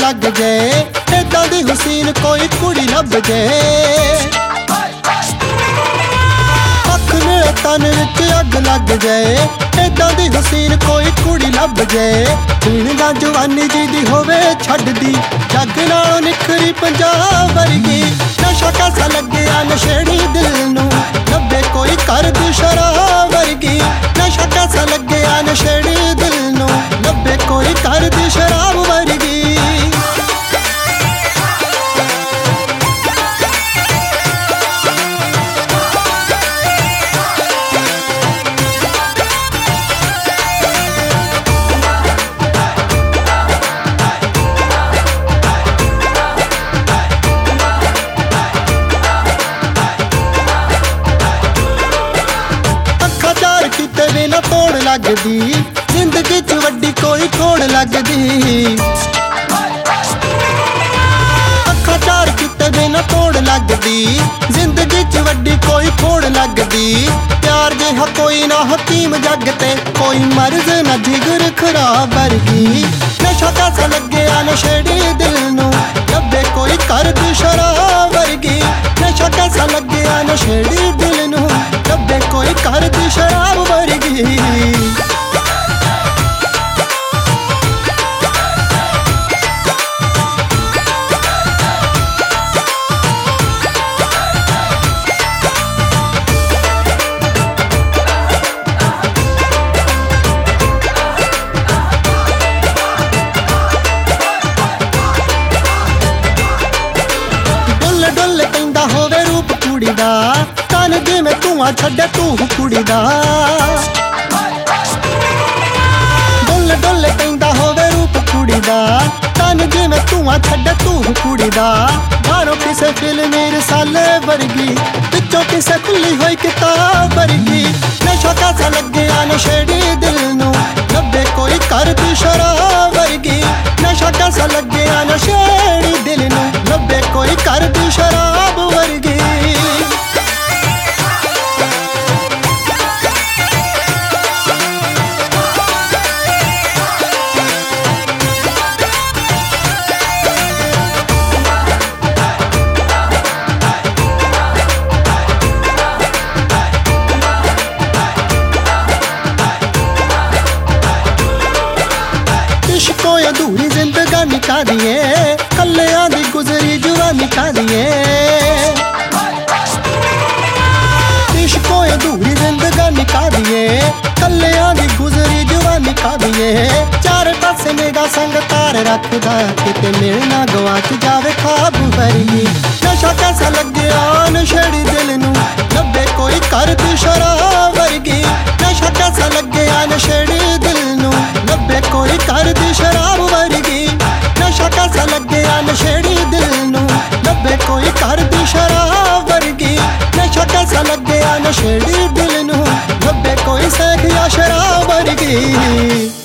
लग जाए, ऐदां दी हुसीन कोई कुड़ी लभ जाए। अख मेरे तन विच अग लग जाए, ऐदां दी हुसीन कोई कुड़ी लभ जाए। पीण दा जवानी जी दी होवे छड्डदी, जग नालों निखरी पंजाब वर्गी। नशा कैसा लग्या नशेड़ी दिल नूं, लभे कोई करदी शराब वर्गी। नशा कैसा लग्या नशेड़ी दिल नूं, लभे कोई करदी शराब वर्गी। ना तोड़ लगदी, जिंदगी च वड्डी कोई तोड़ लगदी। अखा चार किते बिना तोड़ लगदी, जिंदगी च वड्डी कोई तोड़ लगदी। प्यार जिहा कोई ना हकीम जग ते, कोई मर्ज ना जिगर खराब वर्गी। नशा कैसा लग्या नशेड़ी दिल नूं, लभे कोई करदी शराब वर्गी। नशा कैसा लग्या नशेड़ी दिल नूं, लभे कोई करदी शराब वर्गी। डुल डुल पैंदा होवे रूप कुड़ी दा, तन जिवें धुआं छड्डे धूं कुड़ी दा। डुल डुल पैंदा होवे रूप कुड़ी दा, तन जिवें धुआं छड्डे धूं कुड़ी दा। बाहरों किसे फिल्मी रसाले वर्गी, विचों किसे खुली होई किताब वर्गी। नशा कैसा लग्या नशेड़ी दिल नूं, लभे कोई करदी शराब वर्गी। नशा कैसा लग्या नशेड़ी दिल नूं, लभे कोई करदी शराब वर्गी। कोई अधूरी जिंदगानी का दिए, कल्लियां दी गुजरी जवानी का दिए। कोई अधूरी जिंदगानी का दिए, कल्लियां दी गुजरी जवानी का दिए। चार पासे मेरा संग तार रखदा, किते मिलना गवाच जावे ख्वाब वर्गी। नशा कैसा लग्या नशेड़ी दिल नूं, लभे कोई करदी शराब वर्गी। नशा कैसा लग्या नशेड़ी दिल नूं, लभे कोई करदी शराब वर्गी। नशा कैसा लग्या नशेड़ी दिल नूं, लभे कोई करदी शराब वर्गी। नशा कैसा लग्या नशेड़ी दिल नूं, लभे कोई सैखिया शराब वर्गी।